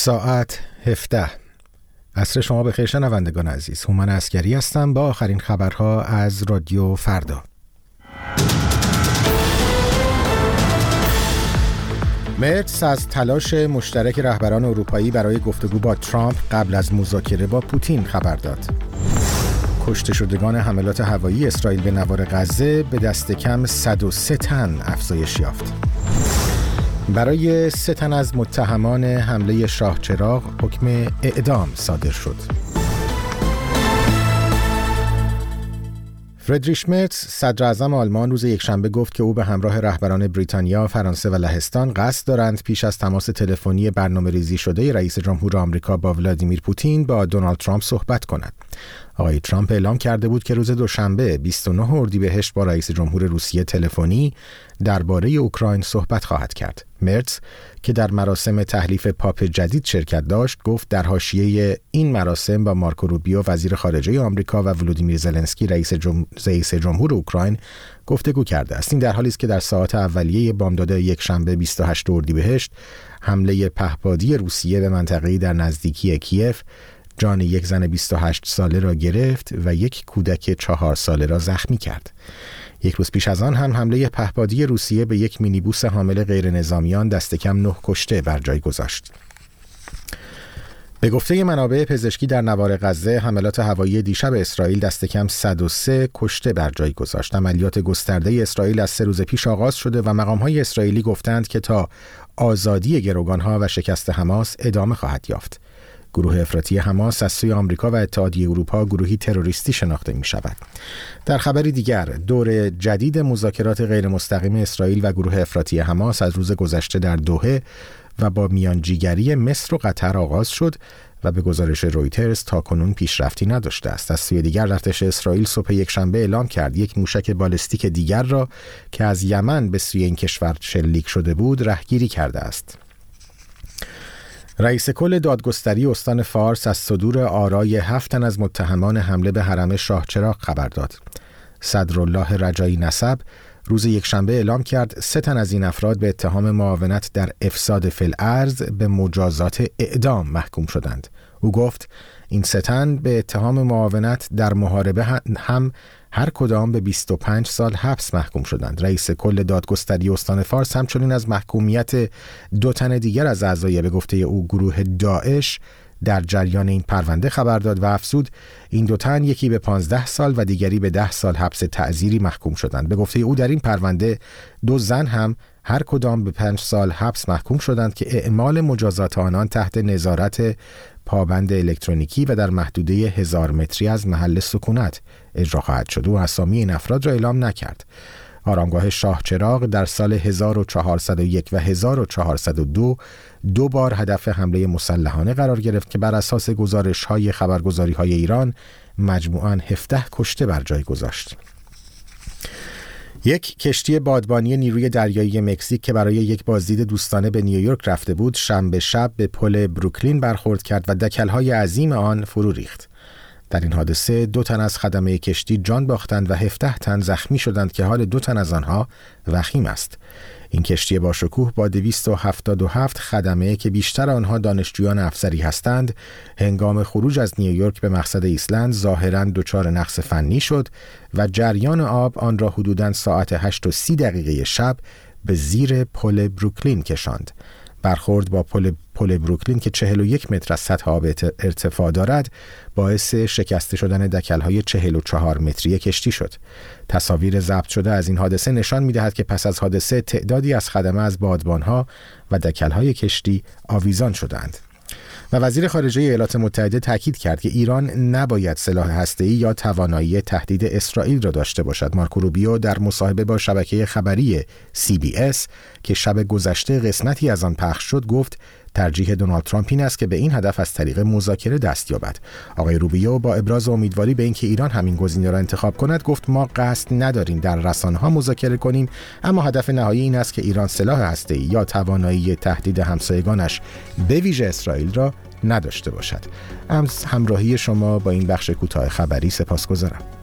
ساعت 17. عصر شما بخیر شنوندگان عزیز. هومن عسگری هستم با آخرین خبرها از رادیو فردا. مرتس از تلاش مشترک رهبران اروپایی برای گفتگو با ترامپ قبل از مذاکره با پوتین خبر داد. کشته شدگان حملات هوایی اسرائیل به نوار غزه به دست کم 103 تن افزایش یافت. برای 3 تن از متهمان حمله شاه چراغ حکم اعدام صادر شد. فریدریش مرتس صدر اعظم آلمان روز یکشنبه گفت که او به همراه رهبران بریتانیا، فرانسه و لهستان قصد دارند پیش از تماس تلفنی برنامه‌ریزی شده رئیس جمهور آمریکا با ولادیمیر پوتین با دونالد ترامپ صحبت کنند. آقای ترامپ اعلام کرده بود که روز دوشنبه 29 اردیبهشت با رئیس جمهور روسیه تلفنی درباره اوکراین صحبت خواهد کرد. مرتس که در مراسم تحلیف پاپ جدید شرکت داشت، گفت در حاشیه این مراسم با مارکو روبیو وزیر خارجه آمریکا و ولودیمیر زلنسکی رئیس جمهور اوکراین گفتگو کرده است. این در حالی است که در ساعات اولیه بامداد یکشنبه 28 اردیبهشت حمله پهپادی روسیه به منطقه‌ای در نزدیکی کیف جان یک زن 28 ساله را گرفت و یک کودک 4 ساله را زخمی کرد. یک روز پیش از آن هم حمله پهپادی روسیه به یک مینیبوس حامل غیر نظامیان دست کم 9 کشته بر جای گذاشت. به گفته منابع پزشکی در نوار غزه، حملات هوایی دیشب اسرائیل دست کم 103 کشته بر جای گذاشت. عملیات گسترده اسرائیل از 3 روز پیش آغاز شده و مقام‌های اسرائیلی گفتند که تا آزادی گروگان‌ها و شکست حماس ادامه خواهد یافت. گروه افراطی حماس از سوی آمریکا و اتحادیه اروپا گروهی تروریستی شناخته می شود. در خبری دیگر، دور جدید مذاکرات غیر مستقیم اسرائیل و گروه افراطی حماس از روز گذشته در دوحه و با میانجیگری مصر و قطر آغاز شد و به گزارش رویترز تاکنون پیشرفتی نداشته است. از سوی دیگر ارتش اسرائیل صبح یکشنبه اعلام کرد یک موشک بالستیک دیگر را که از یمن به سوی این کشور شلیک شده بود رهگیری کرده است. رئیس کل دادگستری استان فارس از صدور آرای 7 تن از متهمان حمله به حرم شاه چراغ خبر داد. صدرالله رجایی نسب روز یکشنبه اعلام کرد 3 تن از این افراد به اتهام معاونت در افساد فی الارض به مجازات اعدام محکوم شدند. او گفت این 3 تن به اتهام معاونت در محاربه هم هر کدام به 25 سال حبس محکوم شدند. رئیس کل دادگستری استان فارس همچنین از محکومیت 2 تن دیگر از اعضای به گفته او گروه داعش در جریان این پرونده خبر داد و افزود این 2 تن یکی به 15 سال و دیگری به 10 سال حبس تعزیری محکوم شدند. به گفته او در این پرونده 2 زن هم هر کدام به 5 سال حبس محکوم شدند که اعمال مجازات آنان تحت نظارت پابند الکترونیکی و در محدوده 1000 متری از محل سکونت اجرا خواهد شد. او اسامی این افراد را اعلام نکرد. آرامگاه شاه چراغ در سال 1401 و 1402 2 بار هدف حمله مسلحانه قرار گرفت که بر اساس گزارش‌های خبرگزاری‌های ایران مجموعاً 17 کشته بر جای گذاشت. یک کشتی بادبانی نیروی دریایی مکزیک که برای یک بازدید دوستانه به نیویورک رفته بود، شنبه شب به پل بروکلین برخورد کرد و دکل‌های عظیم آن فرو ریخت. در این حادثه 2 تن از خدمه کشتی جان باختند و 17 تن زخمی شدند که حال 2 تن از آنها وخیم است. این کشتی با شکوه با 277 خدمه که بیشتر آنها دانشجویان افسری هستند، هنگام خروج از نیویورک به مقصد ایسلند ظاهراً دچار نقص فنی شد و جریان آب آن را حدوداً ساعت 8:30 شب به زیر پل بروکلین کشاند. برخورد با پل بروکلین که 41 متر از سطح آب ارتفاع دارد باعث شکسته شدن دکل‌های 44 متری کشتی شد. تصاویر ضبط شده از این حادثه نشان می‌دهد که پس از حادثه تعدادی از خدمه از بادبان‌ها و دکل‌های کشتی آویزان شدند. و وزیر خارجه ایالات متحده تاکید کرد که ایران نباید سلاح هسته‌ای یا توانایی تهدید اسرائیل را داشته باشد. مارکو روبیو در مصاحبه با شبکه خبری CBS که شب گذشته قسمتی از آن پخش شد گفت ترجیح دونالد ترامپ این است که به این هدف از طریق مذاکره دست یابد. آقای روبیو با ابراز امیدواری به اینکه ایران همین گزینه را انتخاب کند گفت ما قصد نداریم در رسانه‌ها مذاکره کنیم، اما هدف نهایی این است که ایران سلاح هسته‌ای یا توانایی تهدید همسایگانش به ویژه اسرائیل را نداشته باشد. همراهی شما با این بخش کوتاه خبری سپاسگزارم.